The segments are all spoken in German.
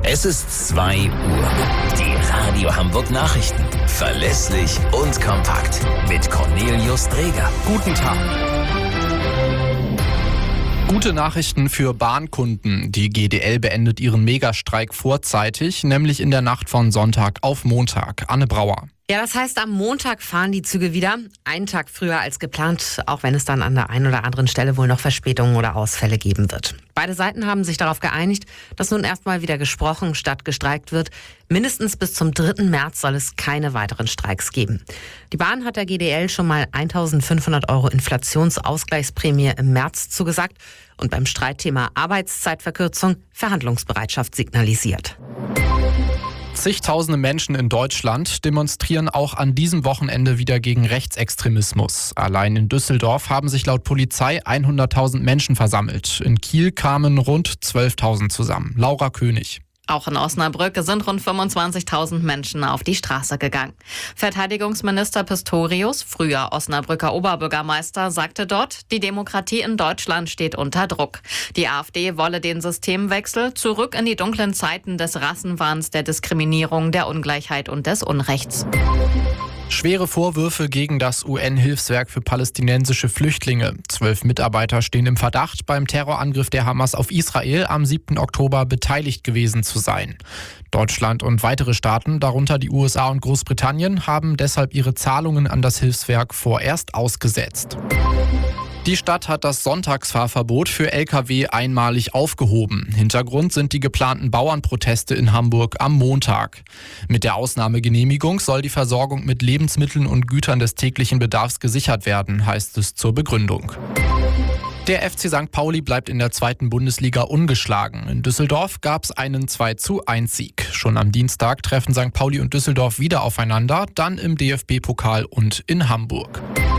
Es ist 2 Uhr. Die Radio Hamburg Nachrichten. Verlässlich und kompakt. Mit Cornelius Dreger. Guten Tag. Gute Nachrichten für Bahnkunden. Die GDL beendet ihren Megastreik vorzeitig, nämlich in der Nacht von Sonntag auf Montag. Anne Brauer. Ja, das heißt, am Montag fahren die Züge wieder. Einen Tag früher als geplant, auch wenn es dann an der einen oder anderen Stelle wohl noch Verspätungen oder Ausfälle geben wird. Beide Seiten haben sich darauf geeinigt, dass nun erstmal wieder gesprochen statt gestreikt wird. Mindestens bis zum 3. März soll es keine weiteren Streiks geben. Die Bahn hat der GDL schon mal 1.500 € Inflationsausgleichsprämie im März zugesagt und beim Streitthema Arbeitszeitverkürzung Verhandlungsbereitschaft signalisiert. Zigtausende Menschen in Deutschland demonstrieren auch an diesem Wochenende wieder gegen Rechtsextremismus. Allein in Düsseldorf haben sich laut Polizei 100.000 Menschen versammelt. In Kiel kamen rund 12.000 zusammen. Laura König. Auch in Osnabrück sind rund 25.000 Menschen auf die Straße gegangen. Verteidigungsminister Pistorius, früher Osnabrücker Oberbürgermeister, sagte dort, die Demokratie in Deutschland steht unter Druck. Die AfD wolle den Systemwechsel zurück in die dunklen Zeiten des Rassenwahns, der Diskriminierung, der Ungleichheit und des Unrechts. Schwere Vorwürfe gegen das UN-Hilfswerk für palästinensische Flüchtlinge. 12 Mitarbeiter stehen im Verdacht, beim Terrorangriff der Hamas auf Israel am 7. Oktober beteiligt gewesen zu sein. Deutschland und weitere Staaten, darunter die USA und Großbritannien, haben deshalb ihre Zahlungen an das Hilfswerk vorerst ausgesetzt. Die Stadt hat das Sonntagsfahrverbot für Lkw einmalig aufgehoben. Hintergrund sind die geplanten Bauernproteste in Hamburg am Montag. Mit der Ausnahmegenehmigung soll die Versorgung mit Lebensmitteln und Gütern des täglichen Bedarfs gesichert werden, heißt es zur Begründung. Der FC St. Pauli bleibt in der 2. Bundesliga ungeschlagen. In Düsseldorf gab es einen 2:1-Sieg. Schon am Dienstag treffen St. Pauli und Düsseldorf wieder aufeinander, dann im DFB-Pokal und in Hamburg.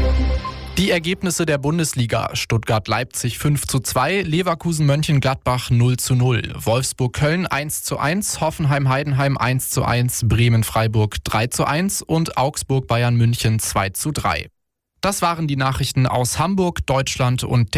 Die Ergebnisse der Bundesliga: Stuttgart-Leipzig 5:2, Leverkusen-Mönchengladbach 0:0, Wolfsburg-Köln 1:1, Hoffenheim-Heidenheim 1:1, Bremen-Freiburg 3:1 und Augsburg-Bayern München 2:3. Das waren die Nachrichten aus Hamburg, Deutschland und